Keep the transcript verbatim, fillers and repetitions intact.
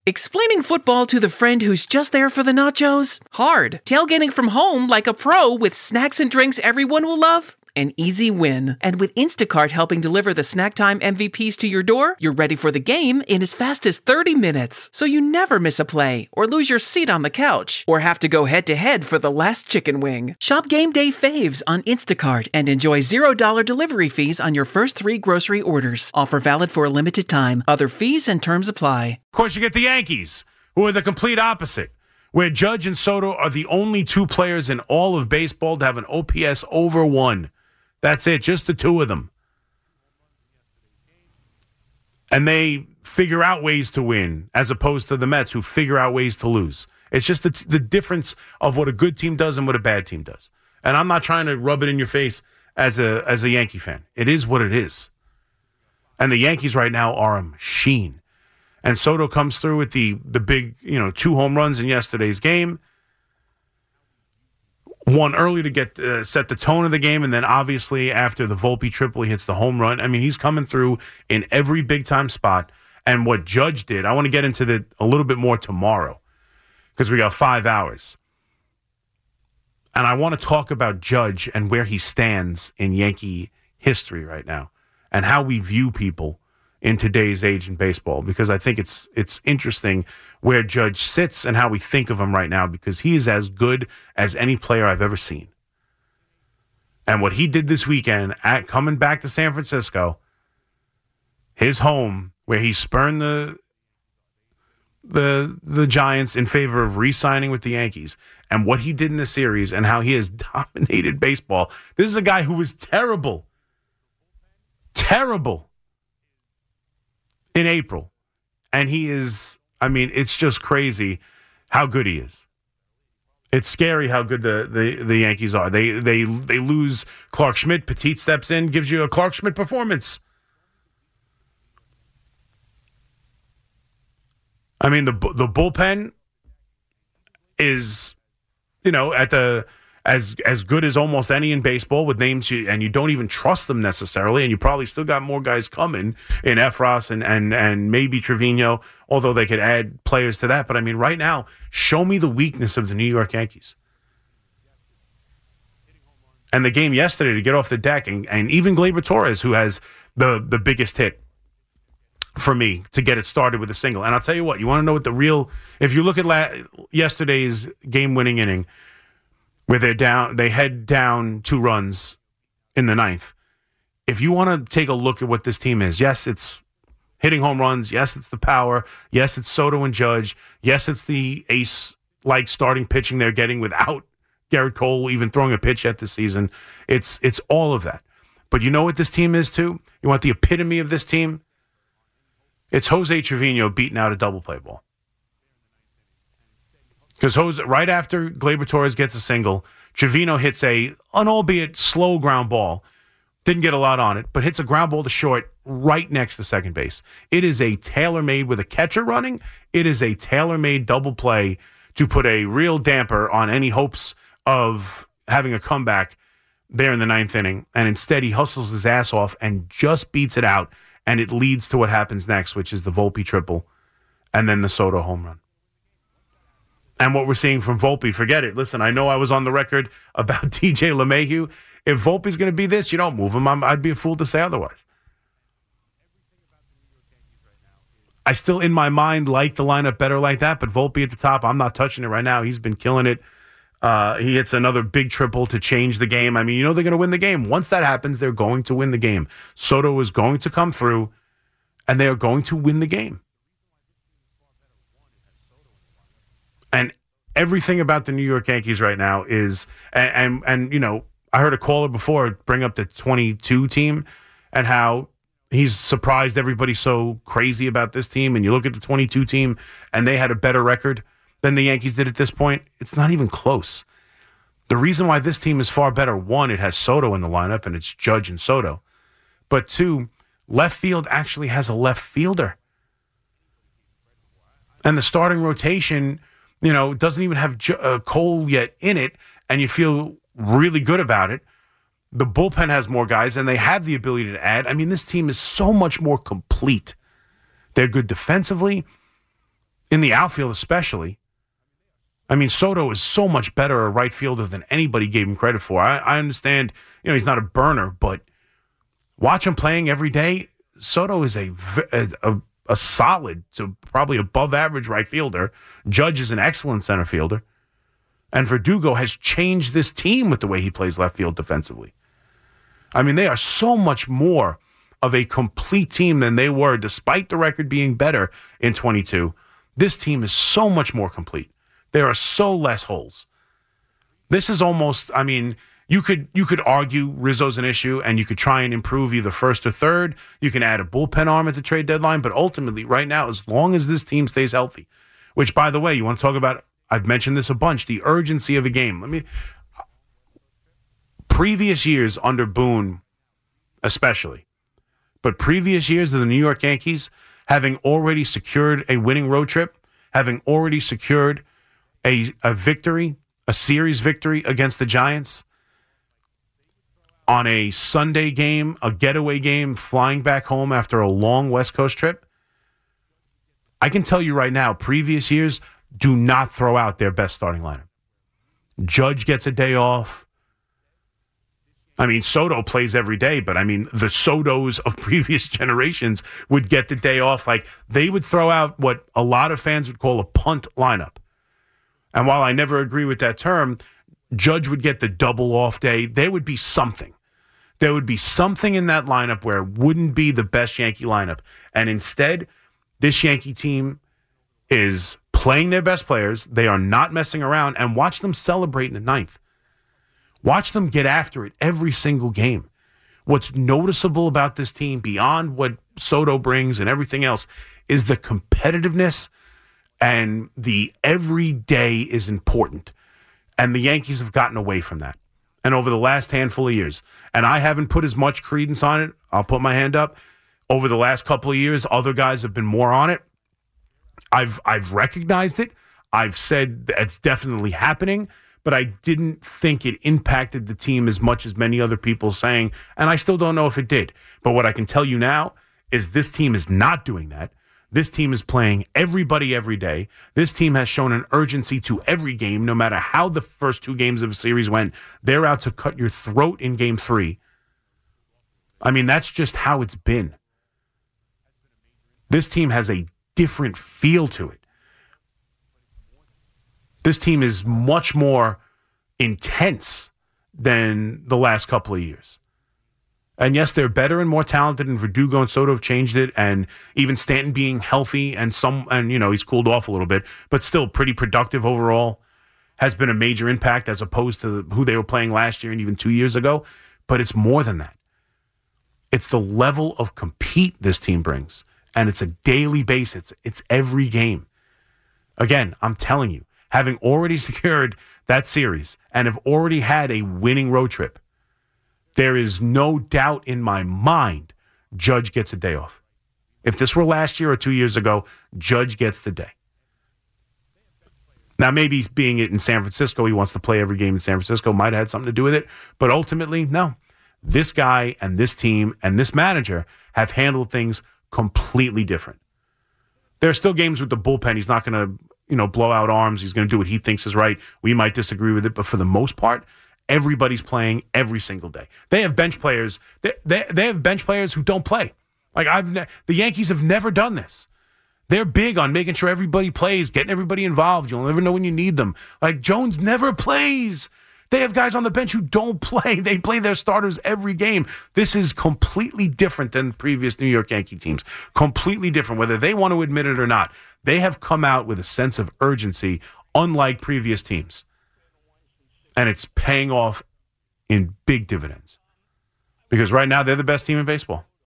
Explaining football to the friend who's just there for the nachos? Hard. Tailgating from home like a pro with snacks and drinks everyone will love? An easy win. And with Instacart helping deliver the snack time M V Ps to your door, you're ready for the game in as fast as thirty minutes. So you never miss a play, or lose your seat on the couch, or have to go head-to-head for the last chicken wing. Shop Game Day Faves on Instacart and enjoy zero dollars delivery fees on your first three grocery orders. Offer valid for a limited time. Other fees and terms apply. Of course, you get the Yankees, who are the complete opposite, where Judge and Soto are the only two players in all of baseball to have an O P S over one. That's it, just the two of them. And they figure out ways to win, as opposed to the Mets, who figure out ways to lose. It's just the, the difference of what a good team does and what a bad team does. And I'm not trying to rub it in your face as a as a Yankee fan. It is what it is. And the Yankees right now are a machine. And Soto comes through with the the big, you know, two home runs in yesterday's game. One early to get uh, set the tone of the game, and then obviously after the Volpe triple, he hits the home run. I mean, he's coming through in every big-time spot. And what Judge did, I want to get into the a little bit more tomorrow because we got five hours. And I want to talk about Judge and where he stands in Yankee history right now and how we view people in today's age in baseball, because I think it's it's interesting where Judge sits and how we think of him right now, because he is as good as any player I've ever seen. And what he did this weekend, at coming back to San Francisco, his home, where he spurned the the the Giants in favor of re-signing with the Yankees, and what he did in the series and how he has dominated baseball. This is a guy who was terrible. Terrible. In April. And he is, I mean, it's just crazy how good he is. It's scary how good the, the, the Yankees are. They they they lose Clark Schmidt. Petit steps in, gives you a Clark Schmidt performance. I mean, the the bullpen is, you know, at the as as good as almost any in baseball, with names you, and you don't even trust them necessarily, and you probably still got more guys coming in Efros and and and maybe Trevino, although they could add players to that. But I mean, right now, show me the weakness of the New York Yankees. And the game yesterday to get off the deck, and, and even Gleyber Torres, who has the the biggest hit for me to get it started with a single. And I'll tell you what, you want to know what the real, if you look at la- yesterday's game-winning inning, where they're down, they head down two runs in the ninth. If you want to take a look at what this team is, yes, it's hitting home runs. Yes, it's the power. Yes, it's Soto and Judge. Yes, it's the ace-like starting pitching they're getting without Garrett Cole even throwing a pitch yet this season. It's it's all of that. But you know what this team is too? You want the epitome of this team? It's Jose Trevino beating out a double play ball. Because Jose, right after Gleyber Torres gets a single, Trevino hits a, an albeit slow ground ball. Didn't get a lot on it, but hits a ground ball to short right next to second base. It is a tailor-made, with a catcher running, it is a tailor-made double play to put a real damper on any hopes of having a comeback there in the ninth inning. And instead, he hustles his ass off and just beats it out. And it leads to what happens next, which is the Volpe triple and then the Soto home run. And what we're seeing from Volpe, forget it. Listen, I know I was on the record about D J LeMahieu. If Volpe's going to be this, you don't move him. I'm, I'd be a fool to say otherwise. I still, in my mind, like the lineup better like that, but Volpe at the top, I'm not touching it right now. He's been killing it. Uh, he hits another big triple to change the game. I mean, you know they're going to win the game. Once that happens, they're going to win the game. Soto is going to come through, and they are going to win the game. And everything about the New York Yankees right now is, and, and, and you know, I heard a caller before bring up the twenty-two team and how he's surprised everybody's so crazy about this team. And you look at the twenty-two team, and they had a better record than the Yankees did at this point. It's not even close. The reason why this team is far better, one, it has Soto in the lineup, and it's Judge and Soto. But two, left field actually has a left fielder. And the starting rotation, you know, doesn't even have uh, Cole yet in it, and you feel really good about it. The bullpen has more guys, and they have the ability to add. I mean, this team is so much more complete. They're good defensively. in the outfield especially. I mean, Soto is so much better a right fielder than anybody gave him credit for. I, I understand, you know, he's not a burner, but watch him playing every day. Soto is a, a, a solid to probably above average right fielder. Judge is an excellent center fielder. And Verdugo has changed this team with the way he plays left field defensively. I mean, they are so much more of a complete team than they were, despite the record being better in twenty-two. This team is so much more complete. There are so less holes. This is almost, I mean, you could you could argue Rizzo's an issue, and you could try and improve either first or third. You can add a bullpen arm at the trade deadline, but ultimately, right now, as long as this team stays healthy, which, by the way, you want to talk about, I've mentioned this a bunch, the urgency of a game. Let me, previous years under Boone, especially, but previous years of the New York Yankees, having already secured a winning road trip, having already secured a, a victory, a series victory against the Giants on a Sunday game, a getaway game, flying back home after a long West Coast trip. I can tell you right now, previous years do not throw out their best starting lineup. Judge gets a day off. I mean, Soto plays every day, but I mean, the Sotos of previous generations would get the day off. Like, they would throw out what a lot of fans would call a punt lineup. And while I never agree with that term, Judge would get the double off day. There would be something. There would be something in that lineup where it wouldn't be the best Yankee lineup. And instead, this Yankee team is playing their best players. They are not messing around. And watch them celebrate in the ninth. Watch them get after it every single game. What's noticeable about this team, beyond what Soto brings and everything else, is the competitiveness and the every day is important. And the Yankees have gotten away from that. And over the last handful of years, and I haven't put as much credence on it, I'll put my hand up. Over the last couple of years, other guys have been more on it. I've I've recognized it. I've said it's definitely happening, but I didn't think it impacted the team as much as many other people saying, and I still don't know if it did. But what I can tell you now is this team is not doing that. This team is playing everybody every day. This team has shown an urgency to every game, no matter how the first two games of a series went. They're out to cut your throat in game three. I mean, that's just how it's been. This team has a different feel to it. This team is much more intense than the last couple of years. And yes, they're better and more talented, and Verdugo and Soto have changed it, and even Stanton being healthy and some, and you know, he's cooled off a little bit, but still pretty productive overall, has been a major impact as opposed to who they were playing last year and even two years ago. But it's more than that. It's the level of compete this team brings, and it's a daily basis. It's every game. Again, I'm telling you, having already secured that series and have already had a winning road trip, there is no doubt in my mind Judge gets a day off. If this were last year or two years ago, Judge gets the day. Now, maybe being it in San Francisco, he wants to play every game in San Francisco, might have had something to do with it. But ultimately, no. This guy and this team and this manager have handled things completely different. There are still games with the bullpen. He's not going to, you know, blow out arms. He's going to do what he thinks is right. We might disagree with it, but for the most part, everybody's playing every single day. They have bench players. They, they, they have bench players who don't play. Like I've, ne- the Yankees have never done this. They're big on making sure everybody plays, getting everybody involved. You'll never know when you need them. Like Jones never plays. They have guys on the bench who don't play. They play their starters every game. This is completely different than previous New York Yankee teams. Completely different, whether they want to admit it or not. They have come out with a sense of urgency, unlike previous teams. And it's paying off in big dividends. Because right now, they're the best team in baseball.